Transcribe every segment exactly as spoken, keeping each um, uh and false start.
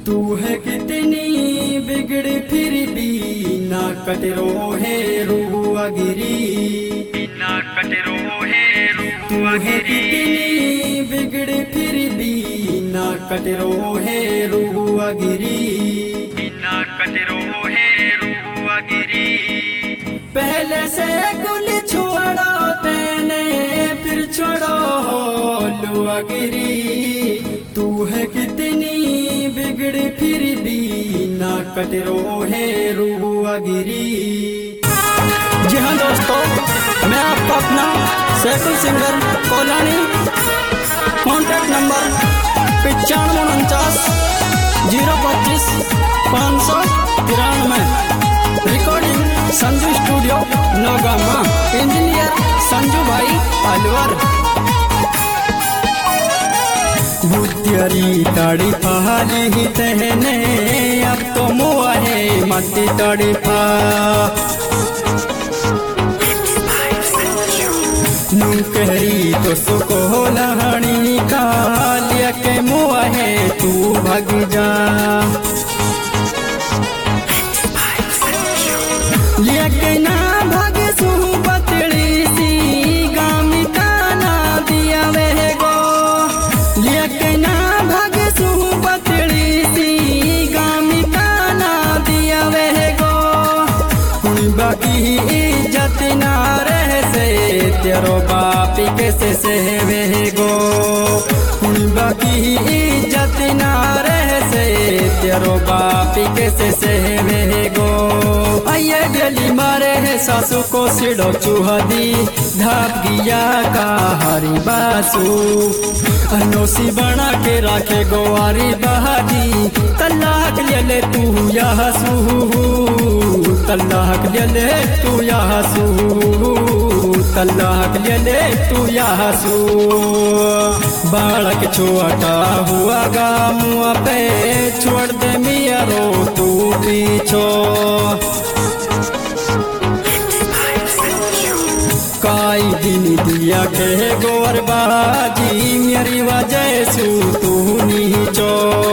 तू है कितनी बिगड़ी फिर भी ना कटरो है रुआ गिरी, ना कटरो है रुआ गिरी। कितनी बिगड़ी फिर भी ना कटरो है रुआ गिरी, ना कटरो है रुआ गिरी। पहले से गुल छोड़ो तेने फिर छोड़ो लुआ गिरी। तू है कितनी बिगड़ी फिर भी ना कटरो है रुआ गिरी। जी हाँ दोस्तों, मैं आपका अपना Saiful singer Kolani. Contact number पचानवे उनचास जीरो पच्चीस पाँच सौ तिरानवे। Recording Sanju studio Naugama. Engineer Sanju भाई अलवर। बुद्धियारी ताड़ी पहाड़ी ही तहने अब तो मुआ है मती ताड़ी पा। नुकहरी तो सुको लहणी का लिया के मुआ है तू भग जा। लिया के ना भग सू बतड़ी सी गामी का ना दिया वह गो। लिया के ना भग सू बतड़ी सी गामी का ना दिया वह गो। कुछ बाकी इज्जत ना रह से तेरो बापी कैसे से वह गो। कुछ बाकी इज्जत ना रह से तेरो बापी कैसे से वह गो। आइए गली मारे है सासू को सिड़ो चूहा दी धाप गिया का हरी बासू। अनोसी बना के राखे गोवारी बहादी। तलाक ले ले तू यह सू, तलाक ले ले तू यह सू, तलाक ले ले तू यह सू। बालक छोटा हुआ गा मुआ पे छोड़ दे मिया रो तू पीछो। काई दिन दिया के गोर बाजी मेरी वजह सू तू नीचो।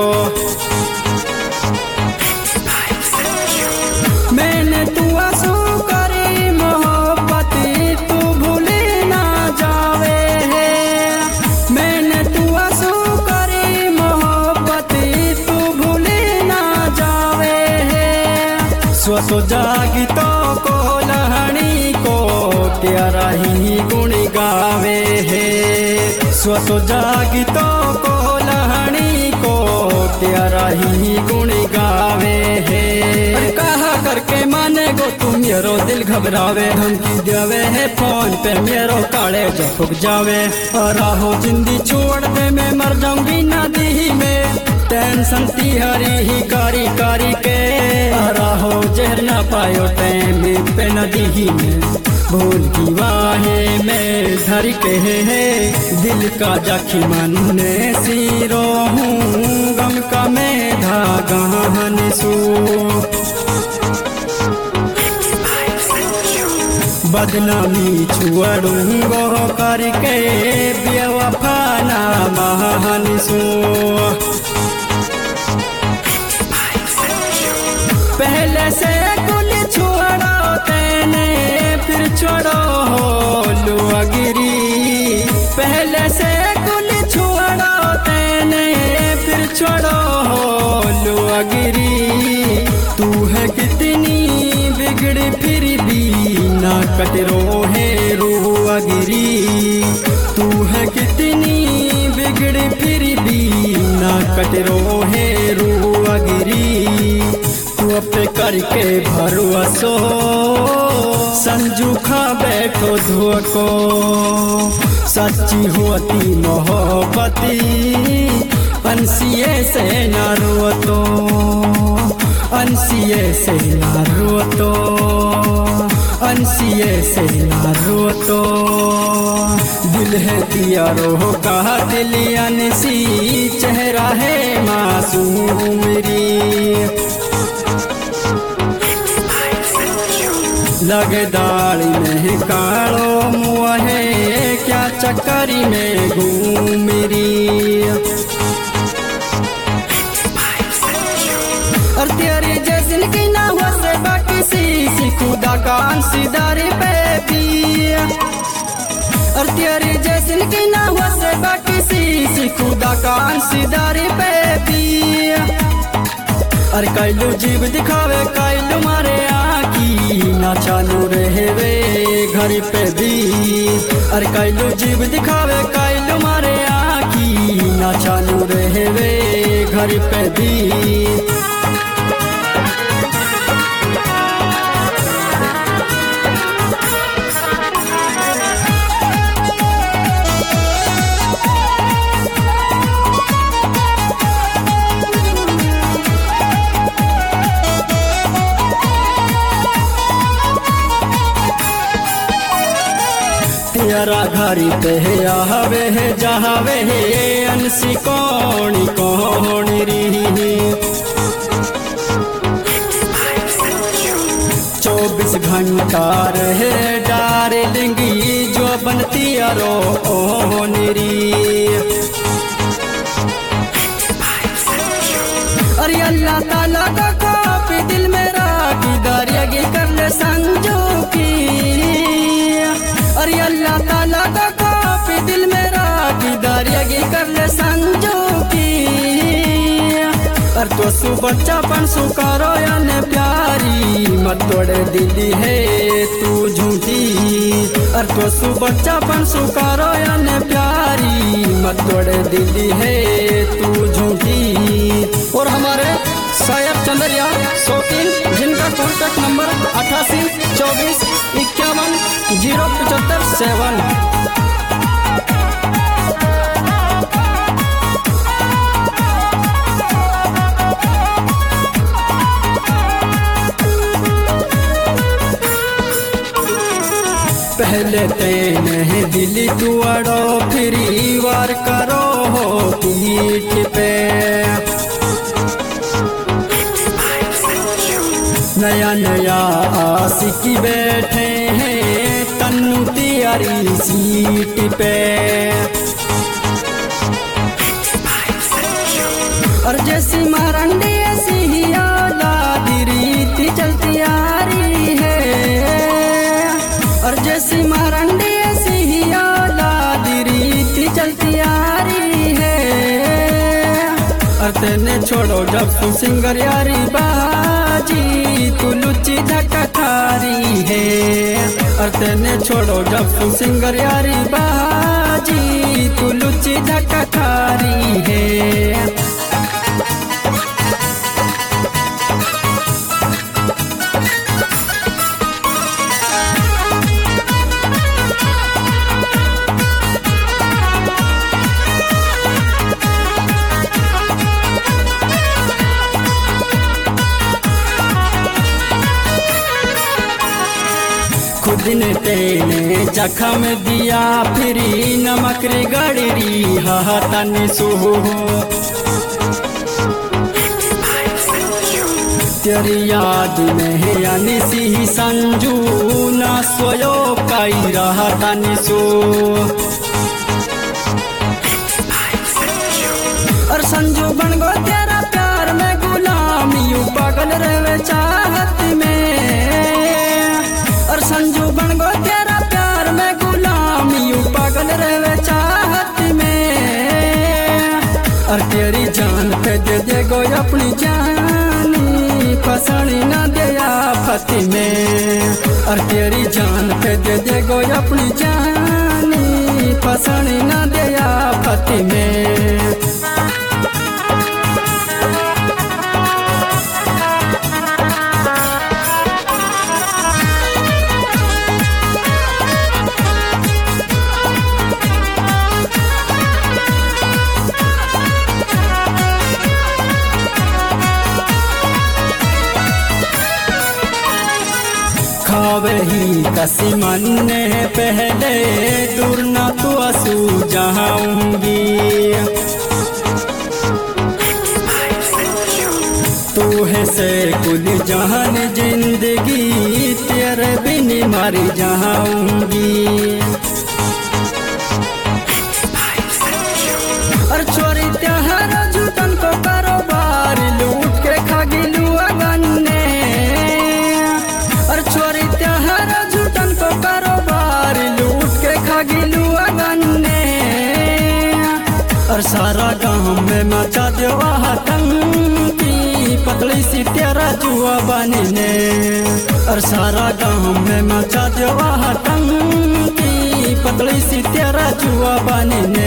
मैंने तू आंसू करी मोहब्बत तू भूले ना जावे है। मैंने तू आंसू करी मोहब्बत तू भूले ना जावे है। स्वतो जागी तो को लहणी को प्यारा ही गुण गावे है। स्वतो जागी तो को लहणी को प्यारा ही गुण गावे है। कहा करके माने गो तुम मेरो दिल घबरावे। धमकी देवे है फोन पे मेरो काले जो फुक जावे। और हो जिंदगी छोड़ दे मैं मर जाऊंगी नदी में। टेंशन तिहारी ही कारी कारी के। और हो जहर ना पायो टाइम पे नदी में। भूल की वाहे में धर के है दिल का जखी मन ने सिरो हूँ। गम का मैं धागन सू। बदनामी छुअड़ूंगो करके बेवफा ना महान सू। पहले से कुल छोड़ो तेने फिर छोड़ो लुआ गिरी। पहले से कुल छोड़ो तेने फिर छोड़ो लुआ गिरी। तू है कितनी बिगड़ी फिर भी ना कटरो है रुआ गिरी। तू है कितनी बिगड़ी फिर भी ना कटरो है रुआ गिरी। तू अपने करके भरोसो संजू खा बैठो धुआ को। सच्ची होती मोहब्बती अंसिये से ना रो तो। अंसिये से ना रो तो, अंसिये से ना रो तो। दिल है दिया रो का दिल अनसी चेहरा है मासूम मेरी। लगे दाड़ी में कालो मुआ है क्या चक्करी में घूम मेरी। तेरी जैसन की ना हो से बाकी सी खुदा का अंशीदारी पे भी। और तेरी जैसन की ना हो से बाकी सी खुदा का अंशीदारी पे भी। अरे कैलू जीव दिखावे कैलू मारे आकी ना चालू रहे वे घर पे भी। अरे कैलू जीव दिखावे कैलू मारे आकी ना चालू रहे वे घर पे भी। तेरा घरी पे आहवे है जहावे है अनसी कौनी कौनी री। चौबीस घंटा रहे डार्लिंगी जो बनती अरो ओनरी। अरे अल्लाह ताला का काफी दिल मेरा की दरियागी कर ले संजो की। अरे अल्लाह ताला का काफी दिल मेरा की दरियागी कर ले संजो की। और तो सु बच्चापन सुकारो याने प्यारी मत तोड़े दिली है तू झूठी। और तो सु बच्चापन सुकारो याने प्यारी मत तोड़े दिली है तू झूठी। और हमारे सायब चंद्रिया शौकीन जिनका कॉन्टैक्ट नंबर अठासी चौबीस इक्यावन जीरो पचहत्तर सेवन। पहले तेने दिली तू अड़ो फिर वार करो हो पीठ पे। नया नया आशिकी बैठे हैं तन्नू तियारी सीट पे। और जैसी मारंडी ऐसी ही औलादी रीति चलती आ रही है। और जैसी मारंडी ऐसी ही औलादी रीति चलती आ रही है। और तेने छोड़ो जब तू सिंगर यारी बाजी तू लुच्ची धक्का खारी है। और तेने छोड़ो जब तू सिंगर यारी बाजी तू लुच्ची धक्का खारी है। खुद ने तेने जखम दिया फिरी नमक रे गड़री हाथन सो। तेरी याद में अनिसी संजू ना सोयो कई रहतन सो। और संजू बन गो तेरा प्यार में गुलामी पागल रहे चाहत में। और संजू बन गो तेरा प्यार में गुलामी पागल रहे चाहत में। और तेरी जान पे दे दे गो अपनी जानी फसनी न दे आफत में। और तेरी जान पे दे दे गो अपनी जानी फसनी न दे आफत में। खावे ही कसी मन ने पहले दूर ना तो असू जाऊंगी। तू है से कुल जहान जिंदगी तेरे बिन मर जाऊंगी। और छोरी त्यार झूठन को कारोबार लूट के खा गिलू और सारा गाँव में मचा देवा हटंकी पतली सी तेरा जुआ बनी ने और सारा गाँव में मचा देवा हटंकी पतली सी तेरा जुआ बनी ने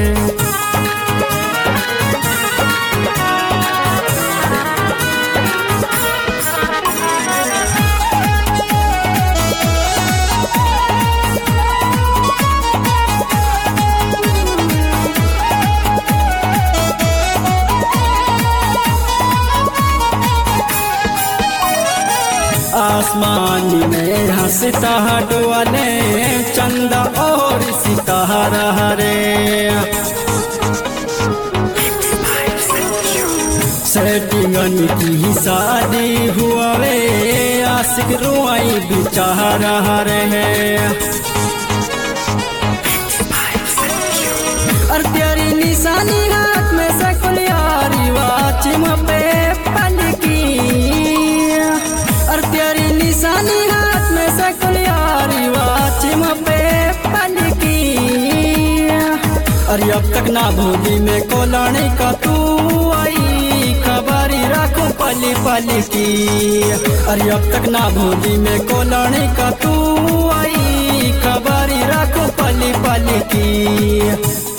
आसमान में हंसता डोले चंदा और सितारा रे सेटिंगन की शादी हुआ वे आशिक रुआई बेचारा रे और तेरी निशानी हाथ में सकुलियारी वाचिम पे पलकी और तेरी निशानी हाथ में सकुलियारी वाचिम पे पलकी और अब तक ना भूली में कोलाने का तू आई खबरी रखो पली पली की और अब तक ना भूली में कोलाने का तू आई खबरी रखो पली पली की।